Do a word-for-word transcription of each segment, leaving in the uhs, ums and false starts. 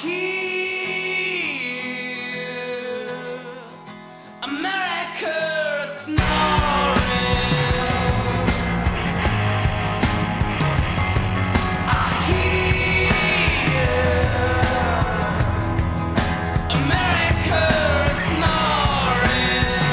hear America snoring. I hear America snoring.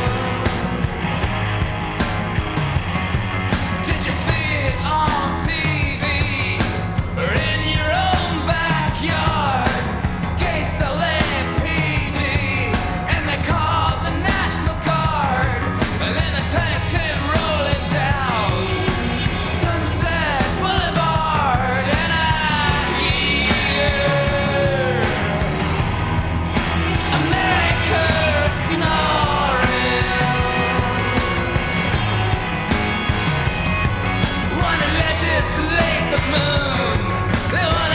Did you see it on T V or in your own backyard? Gates of L A P D and they called the National Guard, and then the tanks came rolling down Sunset Boulevard, and I hear America snoring. Wanna legislate the moon, they wanna